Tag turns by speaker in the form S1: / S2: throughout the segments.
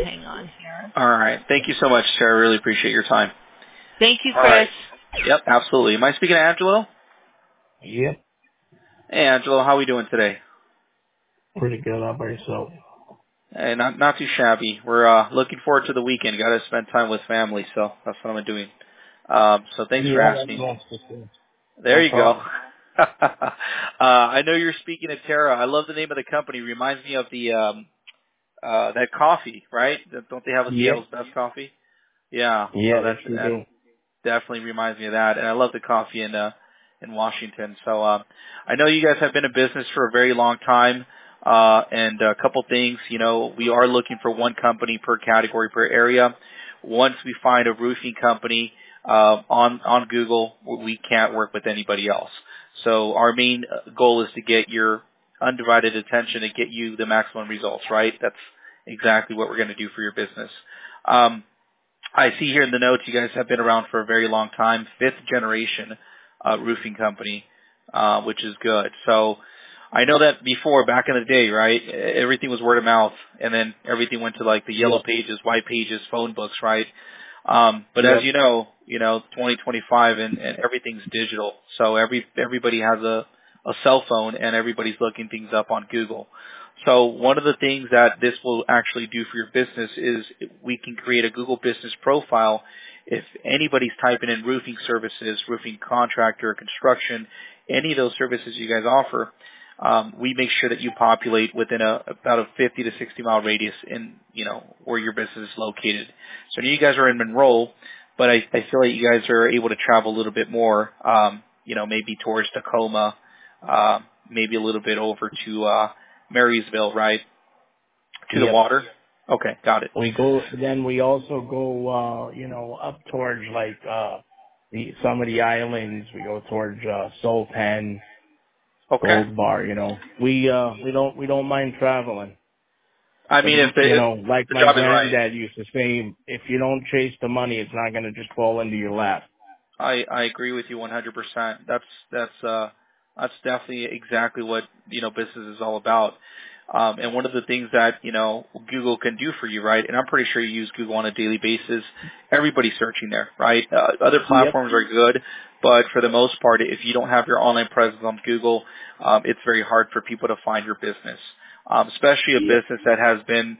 S1: hang on here.
S2: All right. Thank you so much, Sarah. Really appreciate your time.
S1: Thank you,
S2: All
S1: Chris.
S2: right. Yep, absolutely. Am I speaking to Angelo?
S3: Yep.
S2: Hey, Angelo, how are we doing today?
S3: Pretty good. How about yourself?
S2: Hey, not too shabby. We're looking forward to the weekend. Got to spend time with family, so that's what I'm doing. So thanks for
S3: Yeah, that's
S2: asking.
S3: nice to see.
S2: There
S3: No
S2: you go.
S3: problem.
S2: I know you're speaking to Tara. I love the name of the company. Reminds me of the that coffee, right? Don't they have a
S3: Yep.
S2: Seattle's Best coffee? Yeah.
S3: Yeah,
S2: So
S3: they sure
S2: that
S3: do.
S2: definitely reminds me of that. And I love the coffee in Washington. So I know you guys have been in business for a very long time. And a couple things, we are looking for one company per category per area. Once we find a roofing company on Google, we can't work with anybody else. So our main goal is to get your undivided attention and get you the maximum results, right? That's exactly what we're going to do for your business. I see here in the notes you guys have been around for a very long time, fifth generation roofing company, which is good. So I know that before, back in the day, right, everything was word of mouth, and then everything went to like the yellow
S3: Yep.
S2: pages, white pages, phone books, right? But as
S3: Yep.
S2: you know, 2025 and everything's digital. So everybody has a cell phone and everybody's looking things up on Google. So one of the things that this will actually do for your business is we can create a Google business profile. If anybody's typing in roofing services, roofing contractor, construction, any of those services you guys offer, we make sure that you populate within about a 50 to 60 mile radius in, where your business is located. So I know you guys are in Monroe, but I feel like you guys are able to travel a little bit more, maybe towards Tacoma, maybe a little bit over to, Marysville, right? To the
S3: Yep.
S2: water? Okay, got it.
S3: Then we also go, up towards like, some of the islands. We go towards, Soul Pen,
S2: Okay.
S3: Gold Bar, We don't mind traveling.
S2: I
S3: But,
S2: mean, if
S3: like
S2: the
S3: my
S2: job is right,
S3: granddad used to say, if you don't chase the money, it's not going to just fall into your lap.
S2: I agree with you 100%. That's definitely exactly what, business is all about. And one of the things that, Google can do for you, right? And I'm pretty sure you use Google on a daily basis. Everybody's searching there, right? Other
S3: Yep.
S2: platforms are good, but for the most part, if you don't have your online presence on Google, it's very hard for people to find your business. Especially a
S3: Yep.
S2: business that has been,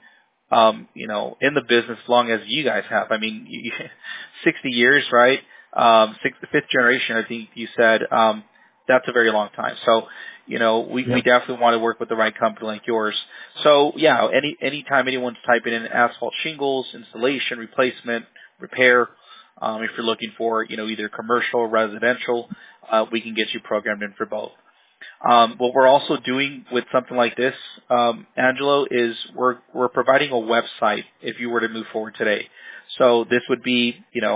S2: in the business as long as you guys have. I mean, 60 years, right? Fifth generation, I think you said, that's a very long time. So, we
S3: Yep.
S2: definitely want to work with the right company like yours. So yeah, anytime anyone's typing in asphalt shingles, installation, replacement, repair, if you're looking for, either commercial or residential, we can get you programmed in for both. What we're also doing with something like this, Angelo, is we're providing a website if you were to move forward today. So this would be,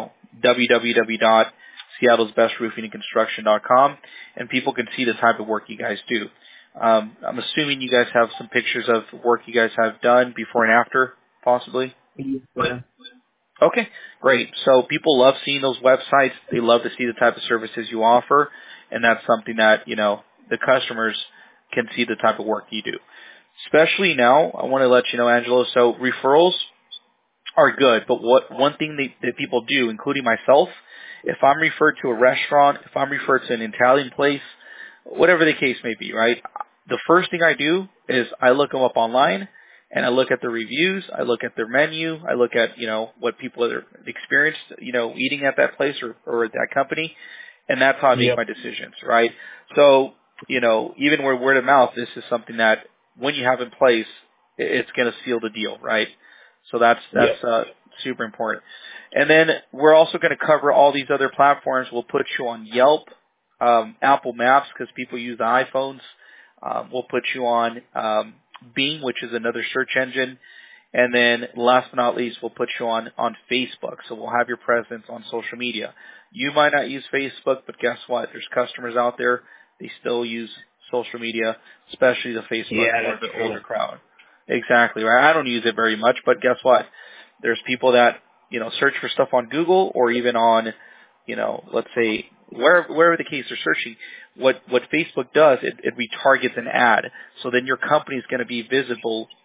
S2: www.seattlesbestroofingandconstruction.com, and people can see the type of work you guys do. I'm assuming you guys have some pictures of work you guys have done before and after, possibly?
S3: Yeah.
S2: Okay, great. So people love seeing those websites. They love to see the type of services you offer, and that's something that, the customers can see the type of work you do. Especially now, I want to let you know, Angelo, so referrals are good, but one thing that people do, including myself, if I'm referred to a restaurant, if I'm referred to an Italian place, whatever the case may be, right? The first thing I do is I look them up online, and I look at the reviews, I look at their menu, I look at, what people have experienced, eating at that place or at that company, and that's how I make
S3: Yep.
S2: my decisions, right? So, even where word of mouth, this is something that when you have in place, it's going to seal the deal, right? So that's
S3: Yep.
S2: super important. And then we're also going to cover all these other platforms. We'll put you on Yelp, Apple Maps because people use the iPhones. We'll put you on Bing, which is another search engine. And then last but not least, we'll put you on Facebook. So we'll have your presence on social media. You might not use Facebook, but guess what? There's customers out there. They still use social media, especially the Facebook
S3: Yeah,
S2: for
S3: that's
S2: the
S3: true.
S2: older crowd. Exactly, right? I don't use it very much, but guess what? There's people that, search for stuff on Google or even on, let's say, wherever the case they're searching. What Facebook does, it retargets an ad. So then your company is going to be visible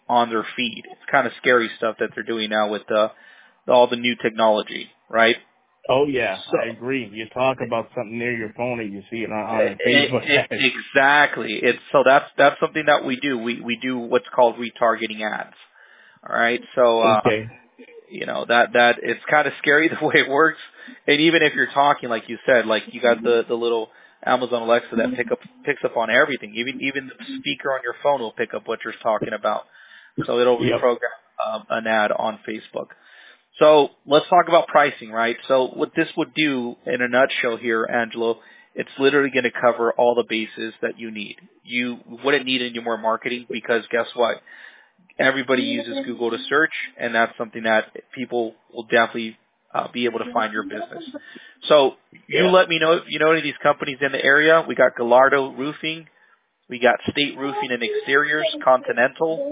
S2: on their feed. It's kind of scary stuff that they're doing now with all the new technology, right?
S3: Oh yeah,
S2: So
S3: I agree. You talk about something near your phone and you see it on Facebook.
S2: exactly. That's something that we do. We do what's called retargeting ads. All right. So
S3: Okay.
S2: that it's kind of scary the way it works. And even if you're talking, like you said, like you got the little Amazon Alexa that picks up on everything. Even the speaker on your phone will pick up what you're talking about. So it'll
S3: Yep.
S2: reprogram an ad on Facebook. So let's talk about pricing, right? So what this would do in a nutshell here, Angelo, it's literally going to cover all the bases that you need. You wouldn't need any more marketing because guess what? Everybody uses Google to search, and that's something that people will definitely be able to find your business. So you
S3: Yeah.
S2: let me know if you know any of these companies in the area. We got Gallardo Roofing. We got State Roofing and Exteriors, Continental.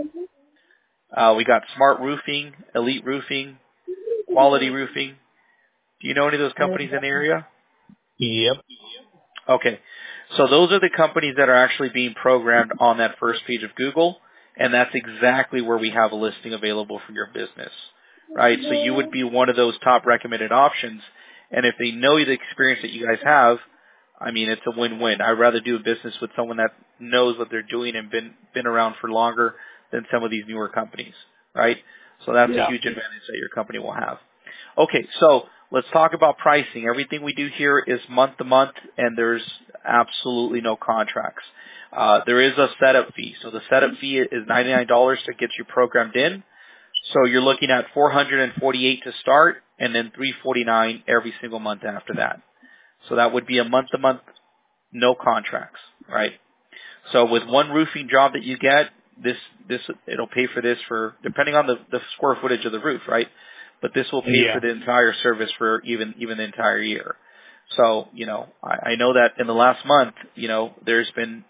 S2: We got Smart Roofing, Elite Roofing, Quality Roofing. Do you know any of those companies in the area?
S3: Yep.
S2: Okay. So those are the companies that are actually being programmed on that first page of Google, and that's exactly where we have a listing available for your business, right? So you would be one of those top recommended options, and if they know the experience that you guys have, I mean, it's a win-win. I'd rather do a business with someone that knows what they're doing and been around for longer than some of these newer companies, right? So that's a
S3: Yeah.
S2: huge advantage that your company will have. Okay, so let's talk about pricing. Everything we do here is month to month, and there's absolutely no contracts. There is a setup fee. So the setup fee is $99 to get you programmed in. So you're looking at $448 to start, and then $349 every single month after that. So that would be a month to month, no contracts, right? So with one roofing job that you get, it'll pay for this for depending on the square footage of the roof, right? But this will pay for
S3: Yeah.
S2: the entire service for even the entire year. So, I know that in the last month, there's been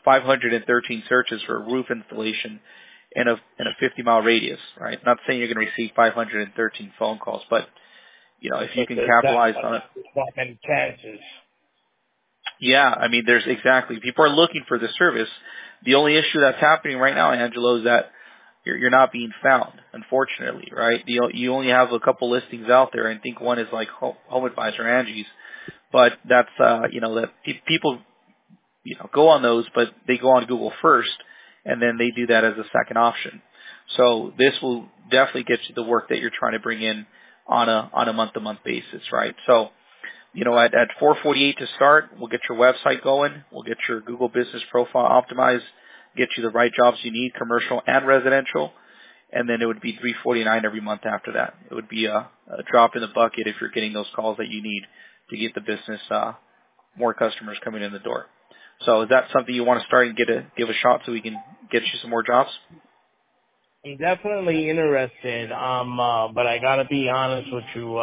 S2: 513 searches for roof installation in a 50-mile radius, right? Not saying you're going to receive 513 phone calls, but if you
S3: But
S2: can
S3: there's
S2: capitalize on it.
S3: not many chances.
S2: Yeah, I mean, there's exactly. People are looking for the service. The only issue that's happening right now, Angelo, is that you're not being found, unfortunately, right? You only have a couple listings out there, and I think one is like Home Advisor Angie's, but that's that people go on those, but they go on Google first, and then they do that as a second option. So this will definitely get you the work that you're trying to bring in on a month-to-month basis, right? So at $448 to start, we'll get your website going. We'll get your Google business profile optimized, get you the right jobs you need, commercial and residential, and then it would be $349 every month after that. It would be a drop in the bucket if you're getting those calls that you need to get the business more customers coming in the door. So is that something you want to start and give a shot so we can get you some more jobs?
S3: I'm definitely interested. But I gotta be honest with you.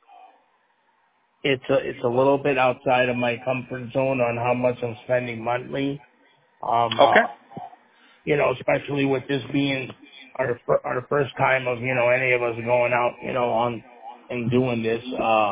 S3: It's a little bit outside of my comfort zone on how much I'm spending monthly.
S2: Okay.
S3: Especially with this being our first time of any of us going out on and doing this.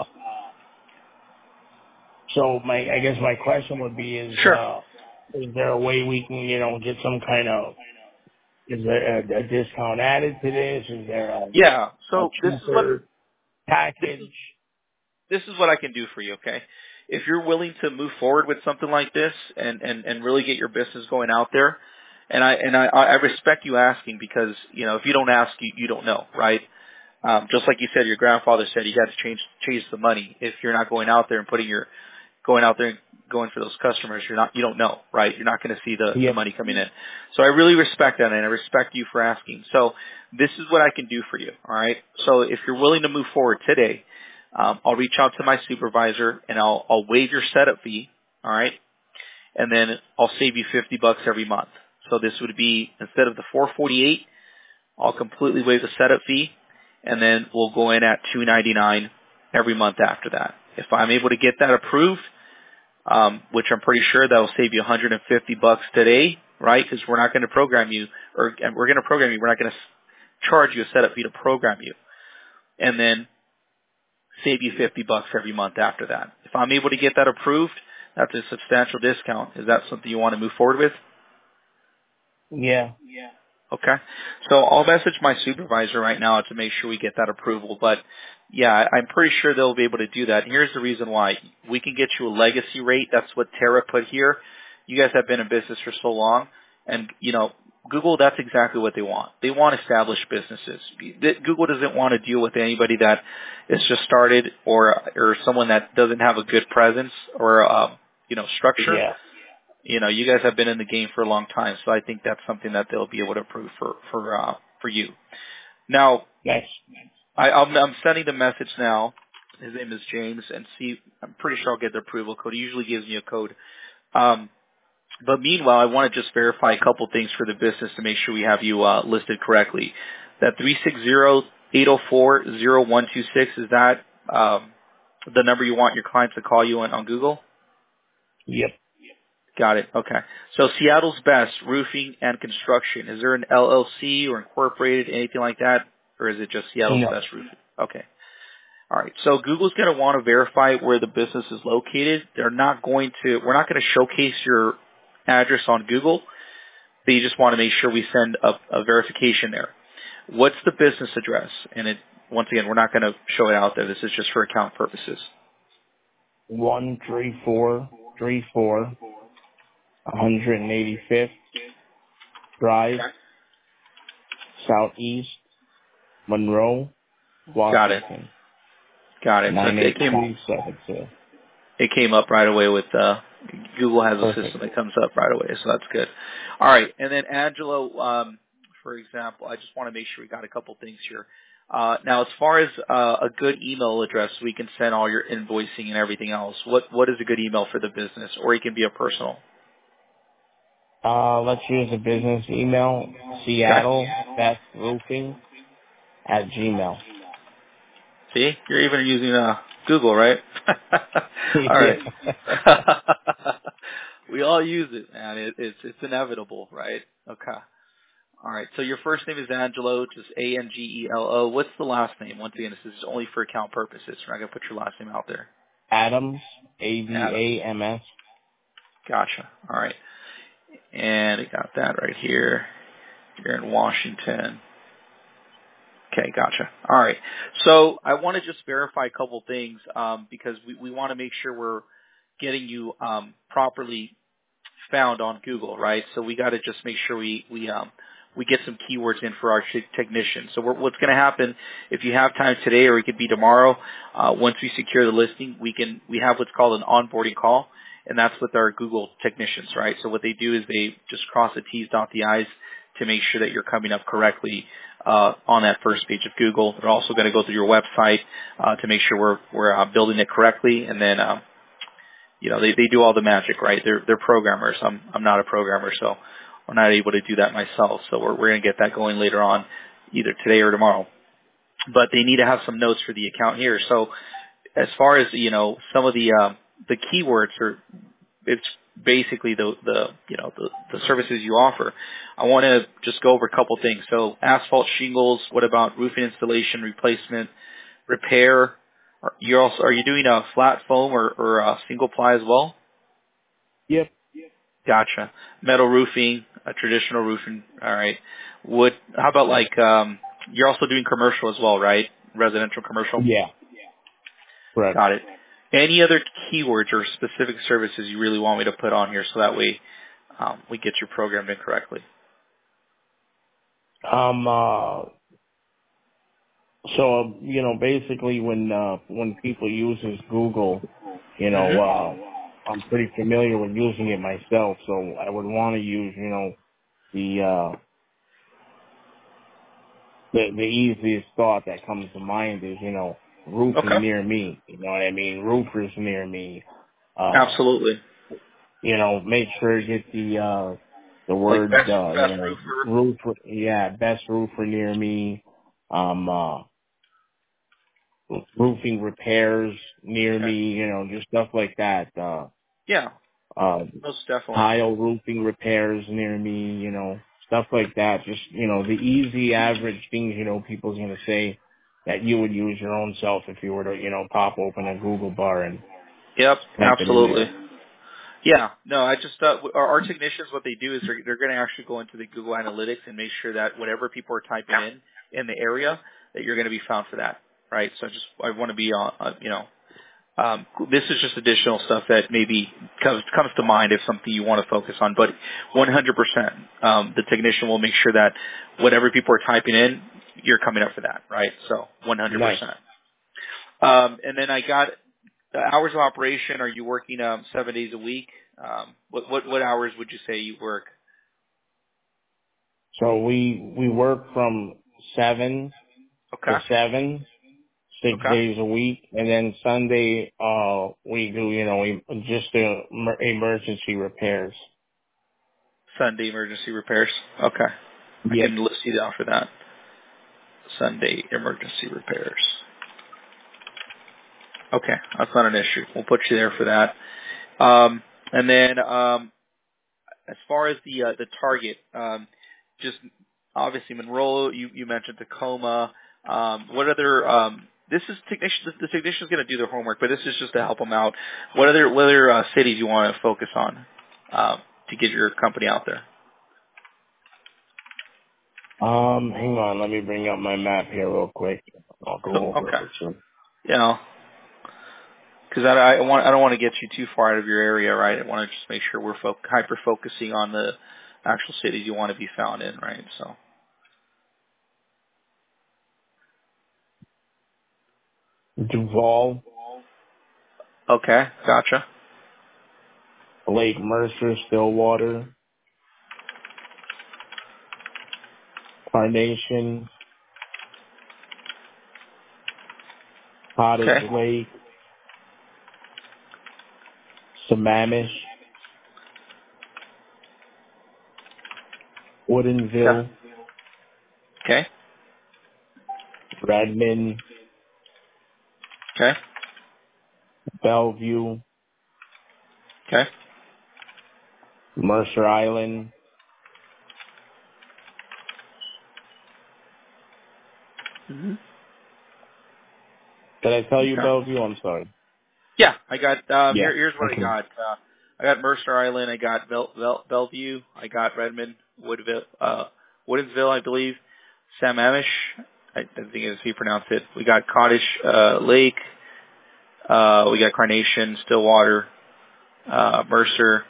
S3: So I guess my question would be is
S2: Sure.
S3: there a way we can get some kind of, is there a discount added to this? Is there
S2: Yeah.
S3: a
S2: So
S3: cheaper
S2: this is
S3: package?
S2: this is what I can do for you, okay? If you're willing to move forward with something like this and really get your business going out there, and I respect you asking because, if you don't ask, you don't know, right? Just like you said, your grandfather said you got to chase the money. If you're not going out there and going for those customers, you don't know, right? You're not going to see the
S3: Yep.
S2: money coming in. So I really respect that, and I respect you for asking. So this is what I can do for you, all right? So if you're willing to move forward today, I'll reach out to my supervisor and I'll waive your setup fee, all right? And then I'll save you $50 every month. So this would be, instead of the $448, I'll completely waive the setup fee, and then we'll go in at $299 every month after that. If I'm able to get that approved, which I'm pretty sure that'll save you $150 today, right? Because we're not going to program you, or we're going to program you. We're not going to charge you a setup fee to program you, and then save you $50 every month after that. If I'm able to get that approved, that's a substantial discount. Is that something you want to move forward with?
S3: Yeah.
S2: Okay. So I'll message my supervisor right now to make sure we get that approval. But yeah, I'm pretty sure they'll be able to do that. And here's the reason why. We can get you a legacy rate. That's what Terra put here. You guys have been in business for so long. And, Google, that's exactly what they want. They want established businesses. Google doesn't want to deal with anybody that is just started or someone that doesn't have a good presence or, structure.
S3: Yeah.
S2: You guys have been in the game for a long time, so I think that's something that they'll be able to approve for you. Now,
S3: Nice.
S2: I'm sending the message now. His name is James, and I'm pretty sure I'll get the approval code. He usually gives me a code. But meanwhile, I want to just verify a couple things for the business to make sure we have you listed correctly. That 360-804-0126, is that the number you want your clients to call you on Google?
S3: Yep.
S2: Got it. Okay. So Seattle's Best Roofing and Construction. Is there an LLC or incorporated, anything like that? Or is it just Seattle's
S3: No.
S2: Best Roofing? Okay. All right. So Google's going to want to verify where the business is located. We're not going to showcase your address on Google. They just want to make sure we send a verification there. What's the business address? And once again, we're not going to show it out there. This is just for account purposes.
S3: 13434 185th Drive,
S2: Okay.
S3: Southeast, Monroe,
S2: Got it.
S3: Washington.
S2: Got it. So it came up right away with Google has a
S3: Perfect.
S2: system that comes up right away, so that's good. All right, and then Angelo, for example, I just want to make sure we got a couple things here. Now, as far as a good email address, we can send all your invoicing and everything else. What is a good email for the business, or it can be a personal?
S3: Let's use a business email, Seattle Best Roofing at Gmail.
S2: See, you're even using Google, right? All right.
S3: Yeah.
S2: We all use it, man. It's inevitable, right? Okay. All right. So your first name is Angelo, just Angelo. What's the last name? Once again, this is only for account purposes. We're not gonna put your last name out there.
S3: Adams,
S2: Adams.
S3: AVAMS.
S2: Gotcha. All right. And I got that right here. You're in Washington. Okay, gotcha. All right. So I want to just verify a couple things because we want to make sure we're getting you properly found on Google, right? So we got to just make sure we get some keywords in for our technicians. So what's going to happen if you have time today, or it could be tomorrow, once we secure the listing, we have what's called an onboarding call, and that's with our Google technicians, right? So what they do is they just cross the T's, dot the I's to make sure that you're coming up correctly on that first page of Google. They're also going to go through your website to make sure we're building it correctly, and then they do all the magic, right? They're programmers. I'm not a programmer, so I'm not able to do that myself. So we're going to get that going later on, either today or tomorrow. But they need to have some notes for the account here. So as far as some of the keywords, it's basically the services you offer. I want to just go over a couple things. So asphalt shingles. What about roofing installation, replacement, repair? Are you doing a flat foam or a single ply as well?
S3: Yep.
S2: Gotcha. Metal roofing, a traditional roofing. All right. How about you're also doing commercial as well, right? Residential commercial?
S3: Yeah. Correct.
S2: Got it. Any other keywords or specific services you really want me to put on here so that way we get you programmed in correctly?
S3: So basically when people uses Google, I'm pretty familiar with using it myself, so I would want to use, the the easiest thought that comes to mind is, roofing
S2: Okay.
S3: near me. You know what I mean? Roofers near me.
S2: Absolutely.
S3: Make sure to get the
S2: Like
S3: words,
S2: best roofer.
S3: roofer, best roofer near me. Roofing repairs near
S2: Okay.
S3: me, just stuff like that.
S2: Yeah,
S3: Uh,
S2: most definitely.
S3: tile roofing repairs near me, stuff like that. Just, the easy average things, people's going to say that you would use your own self if you were to, pop open a Google bar and
S2: Yep,
S3: type it in
S2: absolutely.
S3: there.
S2: Yeah, no, I just our technicians, what they do is they're going to actually go into the Google Analytics and make sure that whatever people are typing in the area, that you're going to be found for that, right? So I want to be on, this is just additional stuff that maybe comes to mind if something you want to focus on, but 100%, the technician will make sure that whatever people are typing in, you're coming up for that, right? So 100%.
S3: Nice.
S2: And then I got the hours of operation. Are you working 7 days a week? What hours would you say you work?
S3: So we work from 7
S2: Okay.
S3: to 7, 6
S2: Okay.
S3: days a week, and then Sunday we do just emergency repairs.
S2: Sunday emergency repairs. Okay. I
S3: Yep.
S2: can list you down for that. Sunday emergency repairs. Okay, that's not an issue. We'll put you there for that. And then as far as the target, just obviously Monroe, you mentioned Tacoma. What other this is technician. The technician's going to do their homework, but this is just to help them out. What other cities you want to focus on to get your company out there?
S3: Hang on, let me bring up my map here real quick. I'll go over it
S2: Okay.
S3: with you.
S2: Yeah. Because I don't want to get you too far out of your area, right? I want to just make sure we're hyper focusing on the actual cities you want to be found in, right? So
S3: Duval,
S2: okay, gotcha.
S3: Lake Mercer, Stillwater, Carnation, Cottage
S2: Okay,
S3: Lake, Sammamish,
S2: okay,
S3: Woodinville,
S2: okay,
S3: Redmond,
S2: okay,
S3: Bellevue,
S2: okay.
S3: Mercer Island.
S2: Mm-hmm.
S3: Did I tell you
S2: Okay.
S3: Bellevue? I'm sorry.
S2: Yeah, I got
S3: Yeah.
S2: here's what I
S3: Okay.
S2: got. I got Mercer Island. I got Bellevue. I got Redmond, Woodinville, I believe. Sammamish. I think is how you pronounce it. We got Cottage Lake. We got Carnation, Stillwater, Mercer,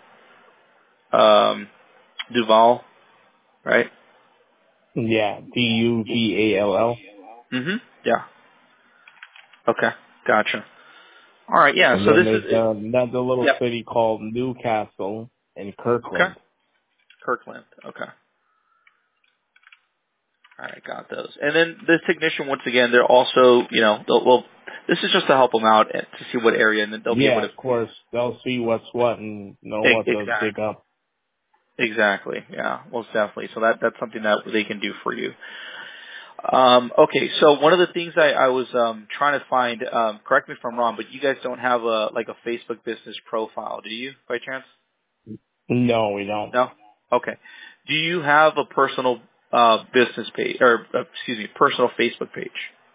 S2: Duval, right?
S3: Yeah. Duvall.
S2: Mm-hmm. Yeah. Okay. Gotcha. All right. Yeah.
S3: And
S2: So
S3: then
S2: this is
S3: there's
S2: it.
S3: another little
S2: Yep.
S3: city called Newcastle and
S2: Okay.
S3: Kirkland.
S2: Kirkland. Okay. All right. Got those. And then the technician, once again, they're also, well, this is just to help them out and to see what area, and then they'll be able
S3: Yeah,
S2: to.
S3: of course. They'll see what's what and know what to dig
S2: Exactly.
S3: up.
S2: Exactly. Yeah. Most definitely. So that's something that they can do for you. Okay, so one of the things I was trying to find, correct me if I'm wrong, but you guys don't have a Facebook business profile, do you, by chance?
S3: No, we don't.
S2: No? Okay. Do you have a personal business page, or personal Facebook page?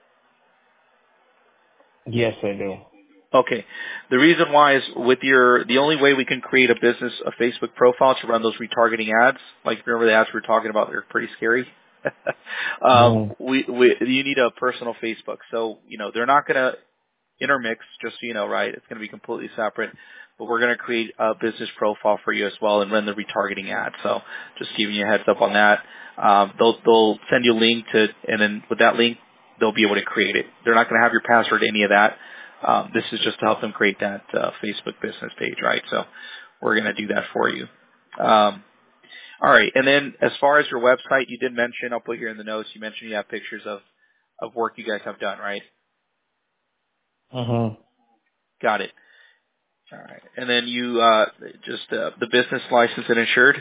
S3: Yes, I do.
S2: Okay. The reason why is the only way we can create a Facebook profile to run those retargeting ads, like remember the ads we were talking about, they're pretty scary.
S3: Hmm.
S2: You need a personal Facebook. So, they're not going to intermix, just so you know, right? It's going to be completely separate, but we're going to create a business profile for you as well and run the retargeting ad. So just giving you a heads up on that. They'll send you a link and then with that link, they'll be able to create it. They're not going to have your password, any of that. This is just to help them create that Facebook business page, right? So we're going to do that for you. All right. And then as far as your website, you did mention, I'll put here in the notes, you mentioned you have pictures of work you guys have done, right?
S3: Hmm.
S2: Got it. All right. And then you just the business license and insured?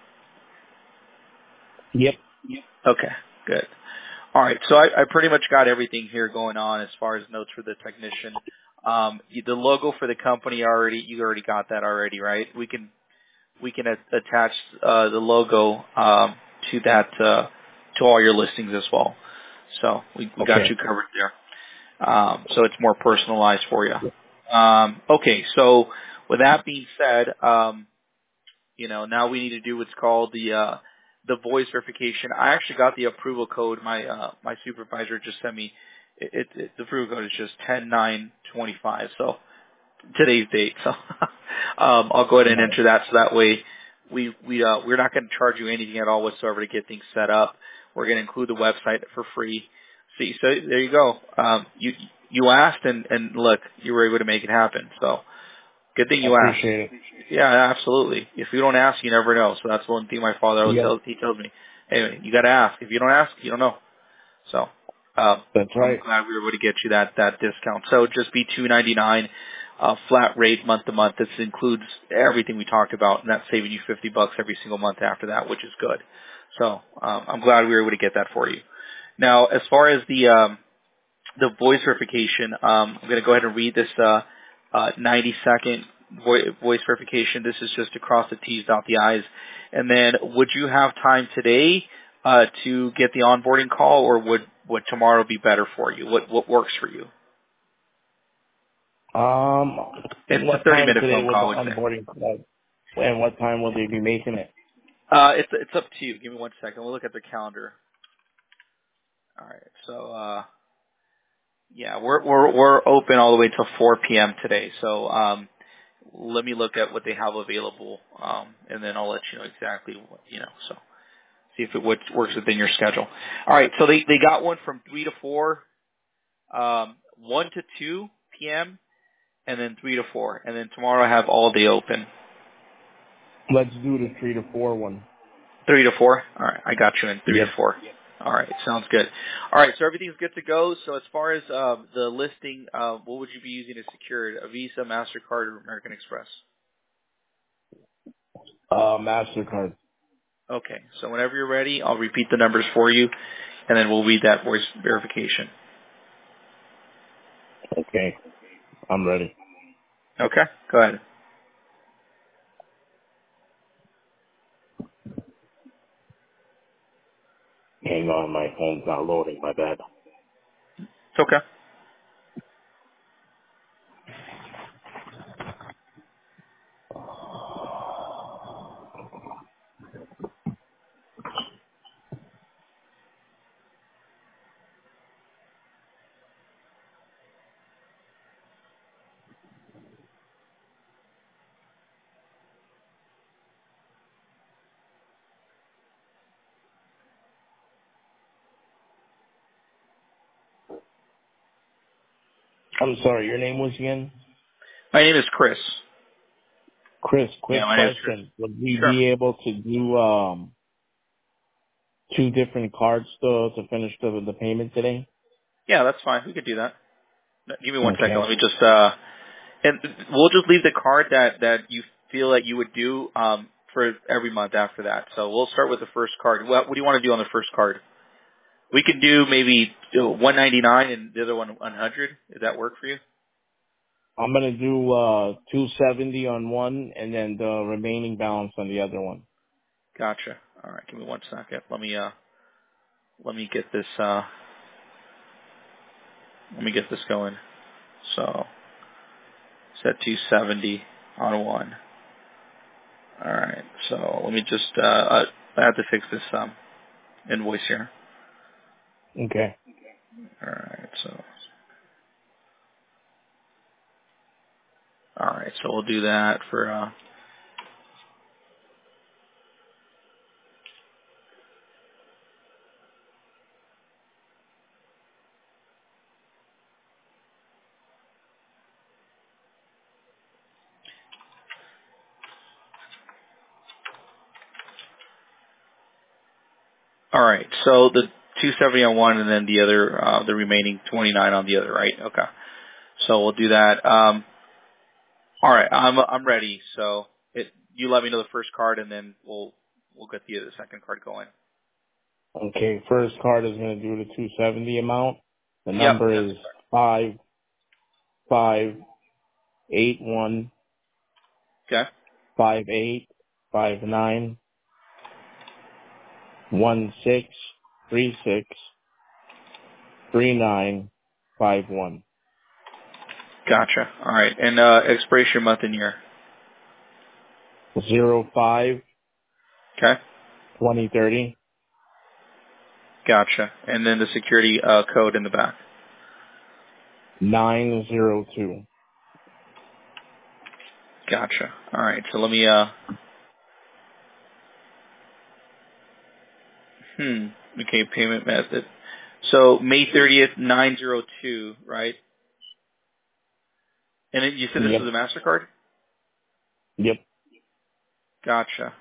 S3: Yep.
S2: Okay, good. All right. So I pretty much got everything here going on as far as notes for the technician. The logo for the company you already got that already, right? We can attach the logo to that to all your listings as well. So we got
S3: Okay.
S2: you covered there. So it's more personalized for you. Okay, so with that being said, now we need to do what's called the voice verification. I actually got the approval code. My supervisor just sent me. The approval code is just 10/9/25. So today's date. So I'll go ahead and
S3: Right.
S2: enter that. So that way we're not going to charge you anything at all whatsoever to get things set up. We're going to include the website for free. So there you go. You asked and look, you were able to make it happen. So good thing
S3: I
S2: you asked.
S3: appreciate it.
S2: Yeah, absolutely. If you don't ask, you never know. So that's one thing my father always
S3: Yep.
S2: he tells me. Hey, you got to ask. If you don't ask, you don't know. So
S3: That's
S2: I'm
S3: right.
S2: glad we were able to get you that discount. So just be $299 flat rate month to month. This includes everything we talked about, and that's saving you $50 every single month after that, which is good. So I'm glad we were able to get that for you. Now, as far as the voice verification, I'm going to go ahead and read this 90-second voice verification. This is just to cross the T's, dot the I's. And then would you have time today to get the onboarding call, or would tomorrow be better for you? What works for you? It's a
S3: What time
S2: 30-minute
S3: today
S2: phone
S3: will
S2: call,
S3: the
S2: I would say.
S3: onboarding come? And what time will they be making it?
S2: It's up to you. Give me one second. We'll look at the calendar. All right. So yeah, we're open all the way till 4 p.m. today. So let me look at what they have available, and then I'll let you know exactly what. So see if it works within your schedule. All right. So they got one from 3 to 4, 1 to 2 p.m. and then 3 to 4, and then tomorrow I have all day open.
S3: Let's do the 3 to 4 one.
S2: 3 to 4? All right. I got you in 3 to
S3: Yep.
S2: 4. All right. Sounds good. All right. So everything's good to go. So as far as the listing, what would you be using to secure it? A Visa, MasterCard, or American Express?
S3: MasterCard.
S2: Okay. So whenever you're ready, I'll repeat the numbers for you, and then we'll read that voice verification.
S3: Okay. I'm ready.
S2: Okay. Go ahead.
S3: Hang on, my phone's not loading. My bad.
S2: It's okay.
S3: I'm sorry, your name was again?
S2: My name is Chris.
S3: Chris,
S2: Yeah,
S3: quick
S2: my name is Chris.
S3: question. Would we
S2: Sure.
S3: be able to do two different cards to finish the payment today?
S2: Yeah, that's fine. We could do that. Give me one second. Let
S3: Okay.
S2: me just and we'll just leave the card that you feel that you would do for every month after that. So we'll start with the first card. What do you want to do on the first card? We can do maybe 199 and the other one 100. Does that work for you?
S3: I'm gonna do 270 on one and then the remaining balance on the other one.
S2: Gotcha. All right. Give me one second. Let me get this going. So set 270 on one. All right. So let me just I have to fix this invoice here.
S3: Okay.
S2: All right. So all right. So we'll do that for all right. So the 270 on one and then the other the remaining 29 on the other, right? Okay. So we'll do that. All right. I'm ready. So you let me know the first card and then we'll get the second card going.
S3: Okay. First card is gonna do the 270 amount. The
S2: Yep.
S3: number
S2: That's
S3: is 5581
S2: okay.
S3: 5859 1636 3951.
S2: Gotcha. All right. And expiration month and year.
S3: 05
S2: Okay.
S3: 2030
S2: Gotcha. And then the security code in the back.
S3: 902.
S2: Gotcha. All right. So let me okay, payment method. So May 30th, 902, right? And you said this
S3: Yep.
S2: was a MasterCard?
S3: Yep.
S2: Gotcha.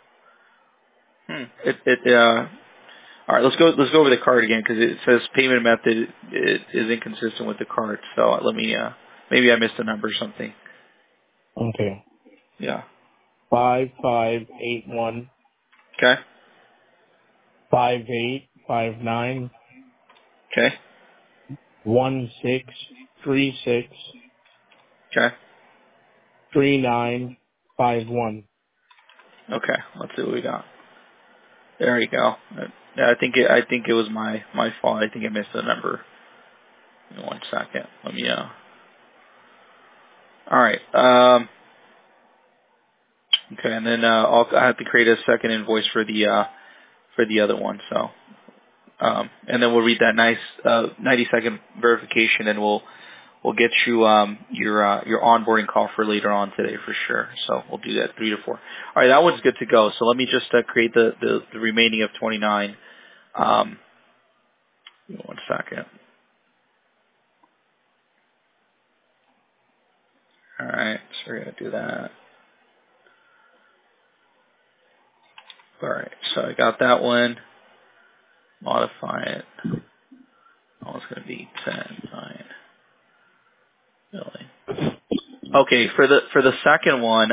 S2: All right, let's go over the card again because it says payment method is inconsistent with the card. So let me maybe I missed a number or something.
S3: Okay.
S2: Yeah.
S3: 5581
S2: Okay.
S3: 5859
S2: Okay.
S3: 1636
S2: Okay.
S3: 3951.
S2: Okay. Let's see what we got. There you go. I think it was my fault. I think I missed the number. Give me 1 second. Let me All right. Okay, and then I have to create a second invoice for the other one. So and then we'll read that nice 90-second verification, and we'll get you your onboarding call for later on today for sure. So we'll do that 3 to 4. All right, that one's good to go. So let me just create the remaining of 29. Give me 1 second. All right, so we're gonna do that. All right, so I got that one. Modify it. Oh, it's gonna be 10.9 million. Okay, for the second one,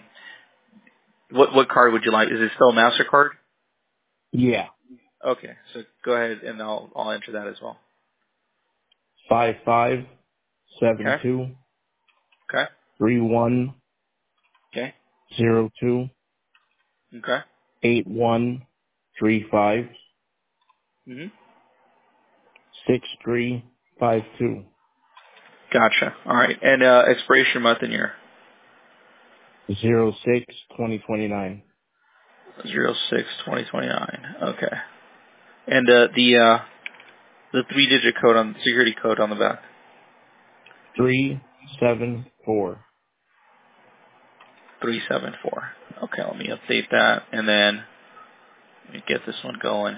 S2: what card would you like? Is it still a MasterCard?
S3: Yeah.
S2: Okay, so go ahead and I'll enter that as well.
S3: 5572
S2: Okay. Okay.
S3: 3102
S2: Okay. Okay.
S3: 8135
S2: Mhm.
S3: 6352
S2: Gotcha. All right, and expiration month and year.
S3: 06/2029.
S2: 06/2029. Okay. And the 3-digit code on security code on the back.
S3: 374.
S2: 374. Okay, let me update that, and then let me get this one going.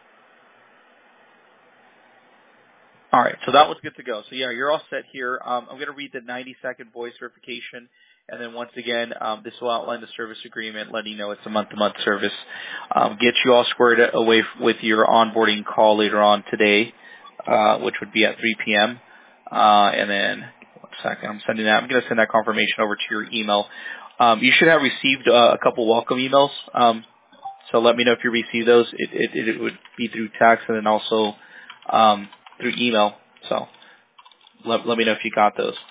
S2: All right, so that was good to go. So yeah, you're all set here. I'm going to read the 90-second voice verification, and then once again, this will outline the service agreement, letting you know it's a month-to-month service. Get you all squared away with your onboarding call later on today, which would be at 3 p.m. And then, 1 second, I'm sending that. I'm going to send that confirmation over to your email. You should have received a couple welcome emails. So let me know if you receive those. It would be through text and then also through email. So let me know if you got those.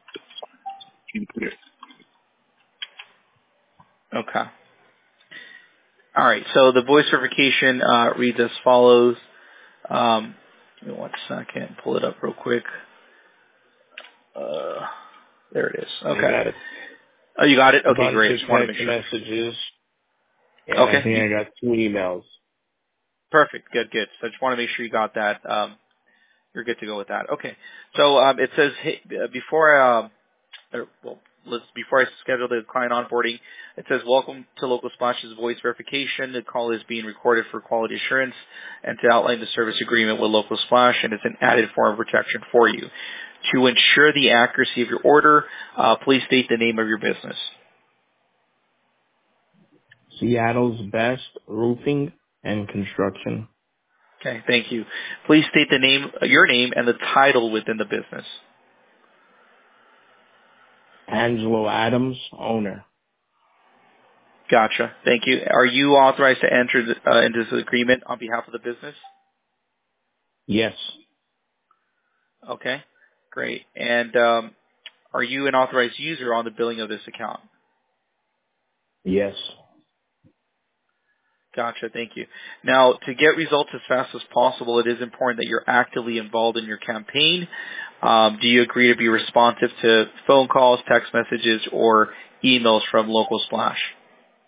S2: Okay. All right. So the voice verification reads as follows. Give me 1 second. Pull it up real quick. There it is.
S3: I
S2: Okay.
S3: got
S2: Oh, you got it?
S3: a
S2: Okay,
S3: bunch
S2: great.
S3: of
S2: Just want to make
S3: text
S2: sure.
S3: messages, and I
S2: Okay.
S3: think I got 2 emails.
S2: Perfect. Good, good. So I just want to make sure you got that. You're good to go with that. Okay. So it says, hey, before I schedule the client onboarding, it says, welcome to Local Splash's voice verification. The call is being recorded for quality assurance and to outline the service agreement with Local Splash, and it's an added form of protection for you. To ensure the accuracy of your order, please state the name of your business.
S3: Seattle's Best Roofing and Construction.
S2: Okay, thank you. Please state the name, your name, and the title within the business.
S3: Angelo Adams, owner.
S2: Gotcha. Thank you. Are you authorized to enter into this agreement on behalf of the business?
S3: Yes.
S2: Okay, great. And are you an authorized user on the billing of this account?
S3: Yes.
S2: Gotcha. Thank you. Now, to get results as fast as possible, it is important that you're actively involved in your campaign. Do you agree to be responsive to phone calls, text messages, or emails from Local Splash?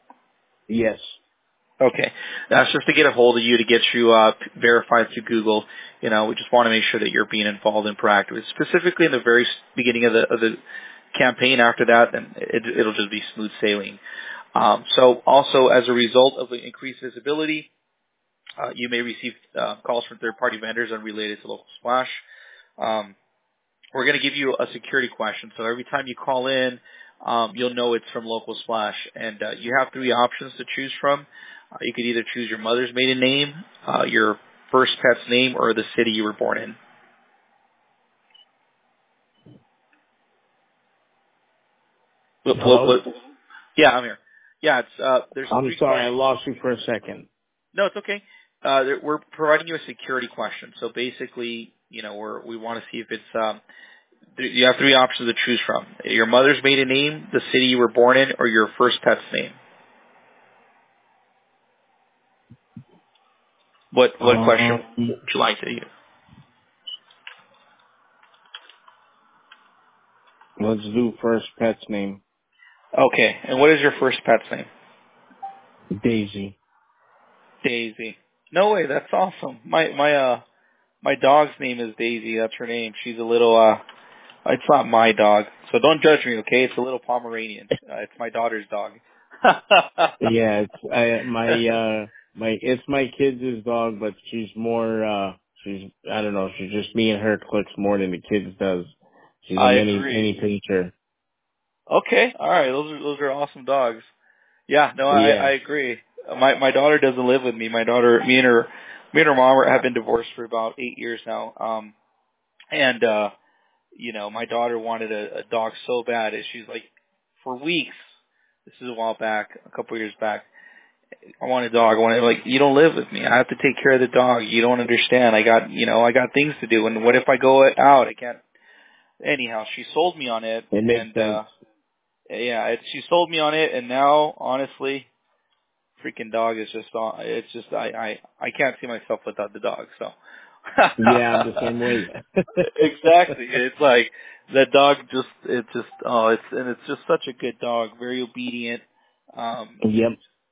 S3: Yes.
S2: Okay. That's just to get a hold of you, to get you verified through Google. You know, we just want to make sure that you're being involved and proactive. Specifically in the very beginning of the campaign. After that, then it'll just be smooth sailing. So also, as a result of the increased visibility, you may receive calls from third-party vendors unrelated to Local Splash. We're going to give you a security question. So every time you call in, you'll know it's from Local Splash. And you have 3 options to choose from. You could either choose your mother's maiden name, your first pet's name, or the city you were born in.
S3: Hello?
S2: Yeah, I'm here. Yeah, it's there's
S3: I'm
S2: 3
S3: sorry, I
S2: questions.
S3: lost you for a second.
S2: No, it's okay. We're providing you a security question. So basically, you know, we want to see if it's you have 3 options to choose from: your mother's maiden name, the city you were born in, or your first pet's name. What question would you like to use?
S3: Let's do first pet's name.
S2: Okay, and what is your first pet's name?
S3: Daisy.
S2: Daisy. No way, that's awesome. My dog's name is Daisy. That's her name. She's a little it's not my dog, so don't judge me, okay? It's a little Pomeranian. It's my daughter's dog.
S3: Yeah, it's my kid's dog, but she's more I don't know, she's just me and her clicks more than the kids does. She's a
S2: I
S3: mini
S2: agree.
S3: pincher.
S2: Okay, all right. Those are awesome dogs. Yeah, no, I
S3: Yeah.
S2: agree. My daughter doesn't live with me. My daughter, me and her mom have been divorced for about 8 years now. And you know, my daughter wanted a dog so bad, and she's like, for weeks. This is a while back, a couple of years back. I want a dog. I want like, you don't live with me. I have to take care of the dog. You don't understand. I got things to do. And what if I go out? I can't. Anyhow, she sold me on it,
S3: It makes
S2: and
S3: sense.
S2: yeah, she sold me on it, and now, honestly, freaking dog is just, it's just, I can't see myself without the dog, so.
S3: Yeah, I'm the same way.
S2: Exactly. It's like, that dog just, it's just such a good dog, very obedient,
S3: Yep.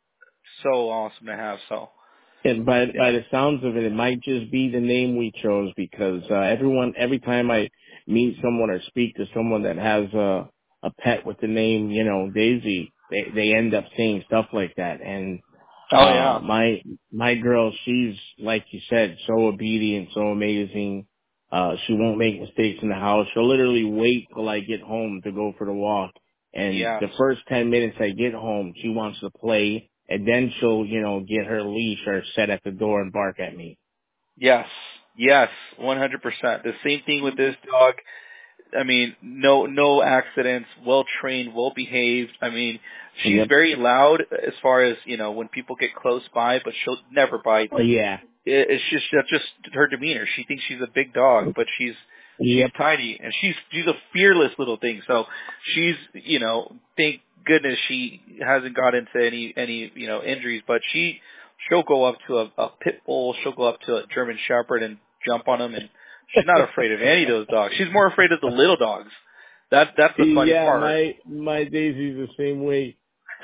S2: so awesome to have, so.
S3: And by
S2: Yeah.
S3: the sounds of it, it might just be the name we chose because every time I meet someone or speak to someone that has a pet with the name, Daisy, they end up saying stuff like that. And
S2: Oh yeah.
S3: my girl, she's like you said, so obedient, so amazing. She won't make mistakes in the house. She'll literally wait till I get home to go for the walk. And
S2: Yes.
S3: the first 10 minutes I get home, she wants to play. And then she'll, get her leash or set at the door and bark at me.
S2: Yes. Yes. 100%. The same thing with this dog. I mean, no accidents, well trained, well behaved. I mean, she's
S3: Yep.
S2: very loud as far as, when people get close by, but she'll never bite.
S3: Oh, yeah.
S2: It's just that's just her demeanor. She thinks she's a big dog, but she's
S3: Yep.
S2: tiny, and she's a fearless little thing. So she's, thank goodness she hasn't got into any injuries, but she'll go up to a pit bull, she'll go up to a German Shepherd and jump on them, and she's not afraid of any of those dogs. She's more afraid of the little dogs. That's the funny
S3: Yeah,
S2: part.
S3: my Daisy's the same way.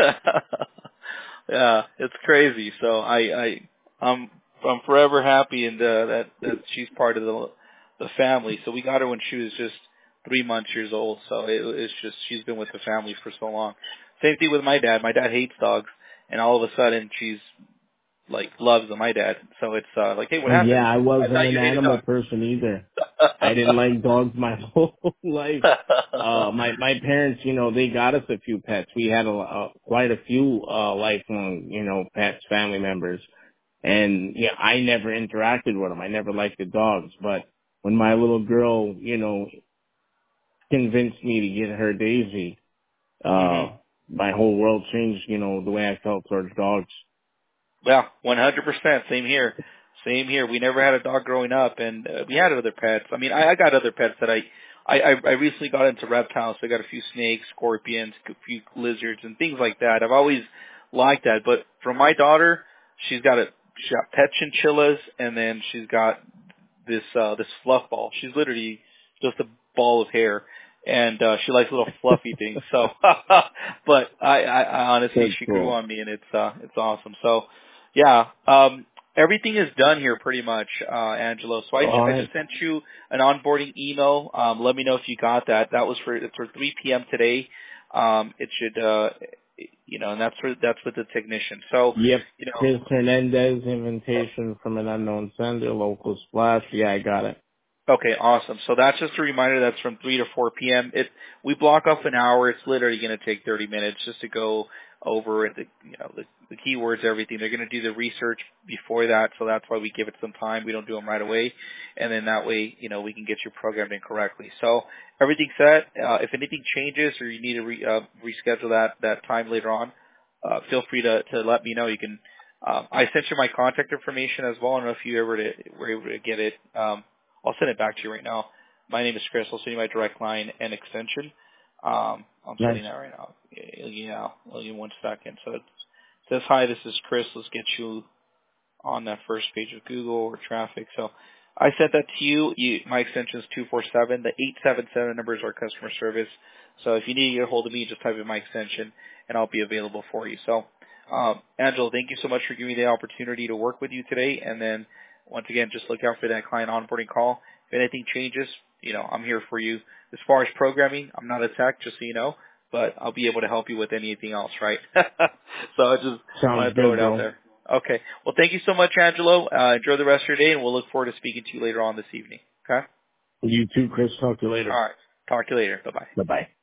S2: Yeah, it's crazy. So I'm forever happy and that she's part of the family. So we got her when she was just 3 months years old. So it's just she's been with the family for so long. Same thing with my dad. My dad hates dogs, and all of a sudden she's like loves them. My dad. So it's like, hey, what happened?
S3: Yeah, I
S2: I
S3: wasn't
S2: thought
S3: an
S2: you hated
S3: animal
S2: dogs.
S3: person either. I didn't like dogs my whole life. My parents, they got us a few pets. We had quite a few lifelong, pets, family members, and yeah, I never interacted with them. I never liked the dogs, but when my little girl, convinced me to get her Daisy,
S2: hmm
S3: my whole world changed. The way I felt towards dogs.
S2: Yeah, 100%. Same here. Same here. We never had a dog growing up, and we had other pets. I mean, I got other pets that I recently got into reptiles. So I got a few snakes, scorpions, a few lizards, and things like that. I've always liked that. But for my daughter, she's got pet chinchillas, and then she's got this fluff ball. She's literally just a ball of hair. and she likes little fluffy things. So, but I honestly,
S3: That's
S2: she grew
S3: cool.
S2: on me, and it's awesome. So, yeah, everything is done here pretty much, Angelo. So
S3: All
S2: I
S3: right.
S2: just sent you an onboarding email. Let me know if you got that. That was it's for 3 p.m. today. It should, and that's with the technician. So,
S3: Yep.
S2: you know,
S3: Chris Hernandez, invitation from an unknown sender, local splash. Yeah, I got it.
S2: okay, awesome. So that's just a reminder. That's from 3 to 4 p.m. We block off an hour. It's literally going to take 30 minutes just to go over the keywords, everything. They're going to do the research before that, so that's why we give it some time. We don't do them right away, and then that way, we can get you programmed in correctly. So everything's set. If anything changes or you need to reschedule that time later on, feel free to let me know. You can. I sent you my contact information as well. I don't know if you were able to get it. I'll send it back to you right now. My name is Chris. I'll send you my direct line and extension. I'm
S3: Nice.
S2: sending that right now. Yeah, I'll give you 1 second. So it says, hi, this is Chris. Let's get you on that first page of Google or traffic. So I sent that to you. My extension is 247. The 877 number is our customer service. So if you need to get a hold of me, just type in my extension and I'll be available for you. So, Angela, thank you so much for giving me the opportunity to work with you today. And then once again, just look out for that client onboarding call. If anything changes, I'm here for you. As far as programming, I'm not a tech, just so you know, but I'll be able to help you with anything else, right? So I just want
S3: Sounds
S2: to throw
S3: good,
S2: it out
S3: bro.
S2: there. Okay. Well, thank you so much, Angelo. Enjoy the rest of your day, and we'll look forward to speaking to you later on this evening. Okay?
S3: You too, Chris. Talk to you
S2: All
S3: later.
S2: right. Talk to you later. Bye-bye.
S3: Bye-bye.